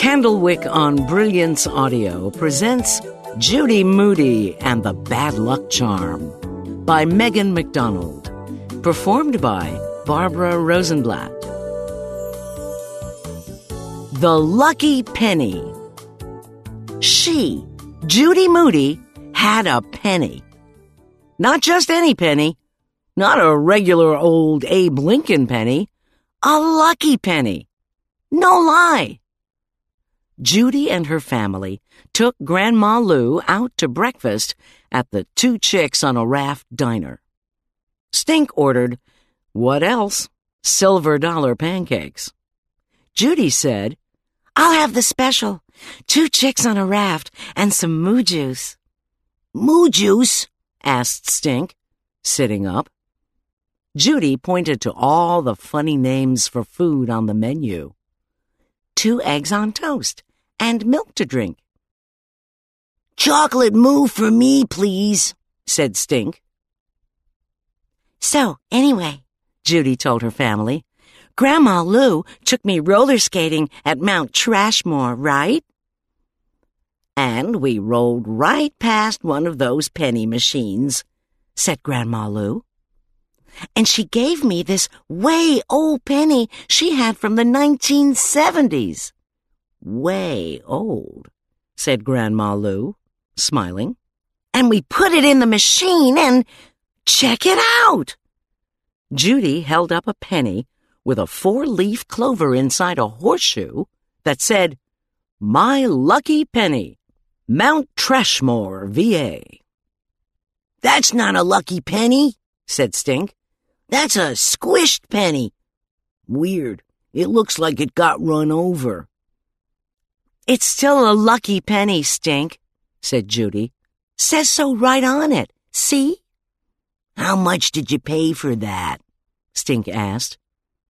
Candlewick on Brilliance Audio presents Judy Moody and the Bad Luck Charm by Megan MacDonald, performed by Barbara Rosenblatt. The Lucky Penny. She, Judy Moody, had a penny. Not just any penny, not a regular old Abe Lincoln penny, a lucky penny. No lie. Judy and her family took Grandma Lou out to breakfast at the Two Chicks on a Raft diner. Stink ordered, what else? Silver dollar pancakes. Judy said, I'll have the special, 2 chicks on a raft and some moo juice. Moo juice? Asked Stink, sitting up. Judy pointed to all the funny names for food on the menu. 2 eggs on toast and milk to drink. Chocolate moo for me, please, said Stink. So, anyway, Judy told her family, Grandma Lou took me roller skating at Mount Trashmore, right? And we rolled right past one of those penny machines, said Grandma Lou. And she gave me this way old penny she had from the 1970s. Way old, said Grandma Lou, smiling. And we put it in the machine and check it out. Judy held up a penny with a 4-leaf clover inside a horseshoe that said, My Lucky Penny, Mount Trashmore, VA. That's not a lucky penny, said Stink. That's a squished penny. Weird. It looks like it got run over. It's still a lucky penny, Stink, said Judy. Says so right on it. See? How much did you pay for that? Stink asked.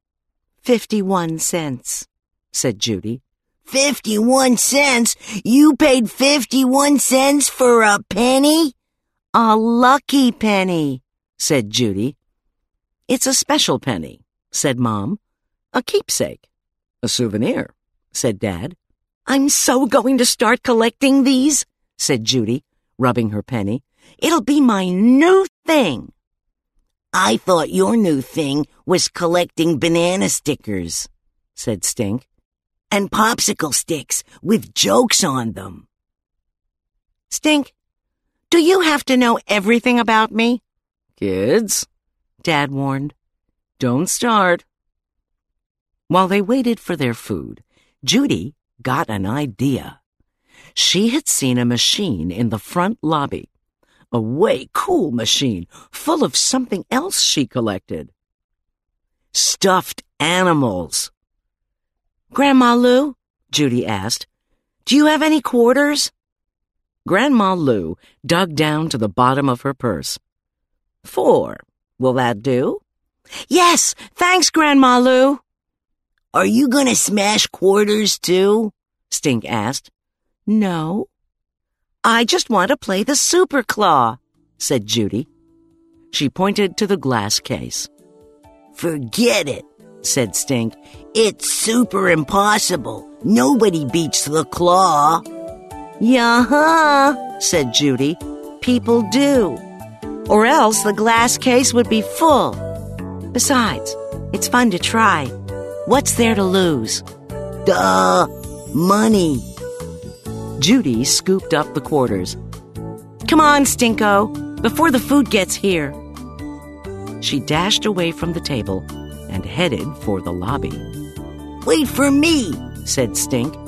51 cents, said Judy. 51 cents? You paid 51 cents for a penny? A lucky penny, said Judy. It's a special penny, said Mom. A keepsake. A souvenir, said Dad. I'm so going to start collecting these, said Judy, rubbing her penny. It'll be my new thing. I thought your new thing was collecting banana stickers, said Stink, and popsicle sticks with jokes on them. Stink, do you have to know everything about me? Kids, Dad warned, don't start. While they waited for their food, Judy got an idea. She had seen a machine in the front lobby, a way cool machine full of something else she collected. Stuffed animals. Grandma Lou, Judy asked, do you have any quarters? Grandma Lou dug down to the bottom of her purse. 4. Will that do? Yes, thanks, Grandma Lou. Are you going to smash quarters, too? Stink asked. No. I just want to play the Super Claw, said Judy. She pointed to the glass case. Forget it, said Stink. It's super impossible. Nobody beats the claw. Yeah, said Judy. People do. Or else the glass case would be full. Besides, it's fun to try. What's there to lose? Duh, money. Judy scooped up the quarters. Come on, Stinko, before the food gets here. She dashed away from the table and headed for the lobby. Wait for me, said Stink.